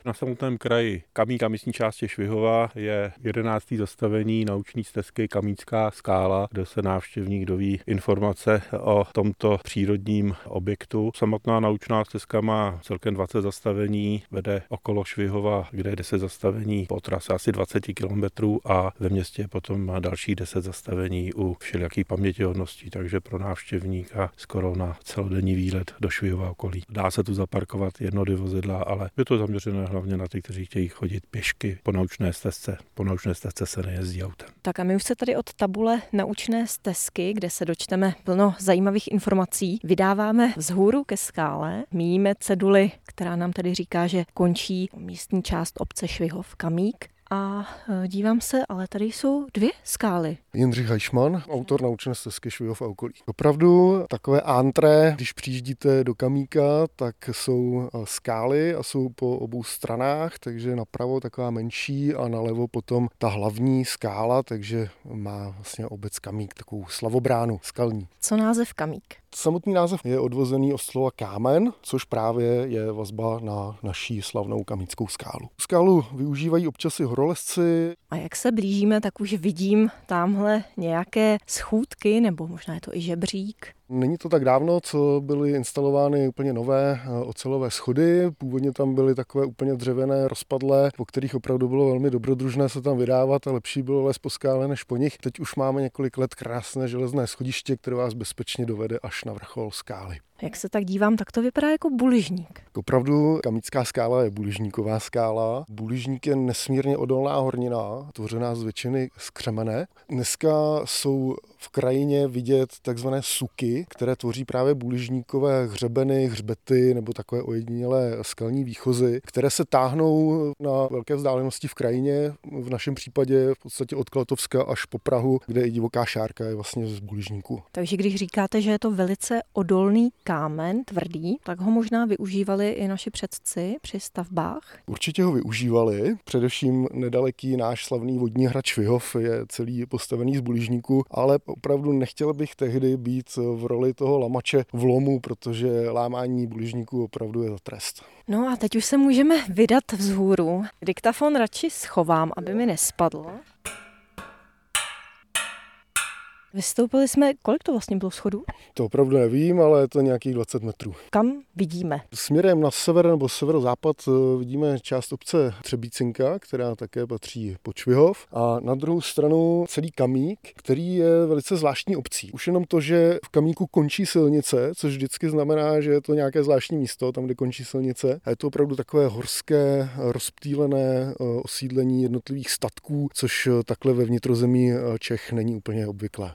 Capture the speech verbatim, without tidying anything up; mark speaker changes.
Speaker 1: Na samotném kraji Kamík a místní části Švihova je jedenácté zastavení nauční stezky Kamínská skála, kde se návštěvník doví informace o tomto přírodním objektu. Samotná naučná stezka má celkem dvacet zastavení, vede okolo Švihova, kde je deset zastavení po trase asi dvacet kilometrů a ve městě potom má další deset zastavení u všelijakých pamětihodností, takže pro návštěvníka skoro na celodenní výlet do Švihova okolí. Dá se tu zaparkovat jedno, dvě vozidla, ale je to zaměřené hlavně na ty, kteří chtějí chodit pěšky po naučné stezce. Po naučné stezce se nejezdí autem.
Speaker 2: Tak a my už se tady od tabule naučné stezky, kde se dočteme plno zajímavých informací, vydáváme vzhůru ke skále, míjíme ceduli, která nám tady říká, že končí místní část obce Švihov Kamík. A dívám se, ale tady jsou dvě skály.
Speaker 3: Jindřich Hajšman, autor naučné stezky Švihov a okolí. Opravdu takové antré, když přijíždíte do Kamíka, tak jsou skály a jsou po obou stranách, takže napravo taková menší a nalevo potom ta hlavní skála, takže má vlastně obec Kamík takovou slavobránu skalní.
Speaker 2: Co název Kamík?
Speaker 3: Samotný název je odvozený od slova kámen, což právě je vazba na naší slavnou kamíckou skálu. Skálu využívají občas i horolezci.
Speaker 2: A jak se blížíme, tak už vidím tamhle nějaké schůdky, nebo možná je to i žebřík.
Speaker 3: Není to tak dávno, co byly instalovány úplně nové ocelové schody. Původně tam byly takové úplně dřevěné, rozpadlé, po kterých opravdu bylo velmi dobrodružné se tam vydávat a lepší bylo lézt po skále než po nich. Teď už máme několik let krásné železné schodiště, které vás bezpečně dovede až na vrchol skály.
Speaker 2: Jak se tak dívám, tak to vypadá jako buližník.
Speaker 3: Opravdu Kamícká skála je buližníková skála. Buližník je nesmírně odolná hornina, tvořená z většiny z křemene. Dneska jsou v krajině vidět takzvané suky, které tvoří právě buližníkové hřebeny, hřbety nebo takové ojedinělé skalní výchozy, které se táhnou na velké vzdálenosti v krajině, v našem případě v podstatě od Klatovska až po Prahu, kde i divoká šárka je vlastně z buližníku.
Speaker 2: Takže když říkáte, že je to velice odolný kámen, tvrdý, tak ho možná využívali i naši předci při stavbách?
Speaker 3: Určitě ho využívali, především nedaleký náš slavný vodní hrad Švihov je celý postavený z buližníku, ale opravdu nechtěl bych tehdy být v roli toho lamače v lomu, protože lámání buližníku opravdu je za trest.
Speaker 2: No a teď už se můžeme vydat vzhůru. Diktafon radši schovám, aby mi nespadl. Vystoupili jsme, kolik to vlastně bylo schodů?
Speaker 3: To opravdu nevím, ale je to nějakých dvacet metrů.
Speaker 2: Kam vidíme?
Speaker 3: Směrem na sever nebo severozápad vidíme část obce Třebícinka, která také patří pod Švihov. A na druhou stranu celý Kamík, který je velice zvláštní obcí. Už jenom to, že v Kamíku končí silnice, což vždycky znamená, že je to nějaké zvláštní místo, tam, kde končí silnice. A je to opravdu takové horské, rozptýlené osídlení jednotlivých statků, což takhle ve vnitrozemí Čech není úplně obvyklé.